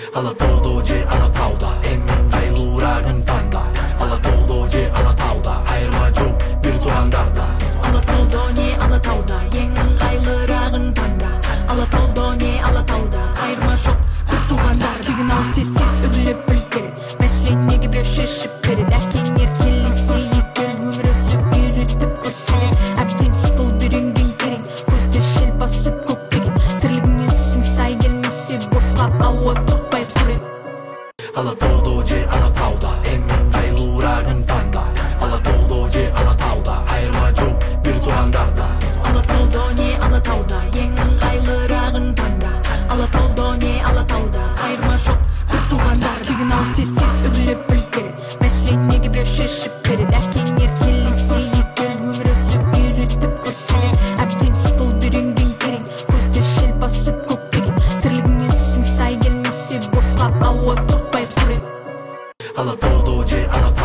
Алатауда же Алатауда эң ыңгайлууурагын танда. Алатауда же Алатауда айырма жок бир туугандарда. Алатауда не Алатауда ең ыңгайлырагын таңда. Алатауда не Алатауда айырма жок бир туугандар. Сигнал сессиз үрлөп билдирет, месленеге бир шешип берет. Акең эркеликси ийгил өмүрөсү үйрөтүп көрсө, абдин стыл бүрүңдүн керең, көздө шел басып көктөгөн. Тирлигиңмен сиң сай келмесе боско ауа туртпай турет. Алатауда же Алатауда эң ыңгайлууурагын танда. Алатауда же Алатауда айырма жок бир туугандарда. Алатауда не Алатауда ең ыңгайлырагын таңда. Алатауда не Алатауда айырма жок бир туугандар. Сигнал сессиз үрлөп билдирет, месленеге бир шешип берет. Акең эркеликси ийгил өмүрөсү үйрөтүп көрсө, абдин стыл бүрүңдүн керең, көздө шел басып көктөгөн. Тирлигиңмен сиң сай келмесе боско ауа туртпай турет. Алатауда же Алатауда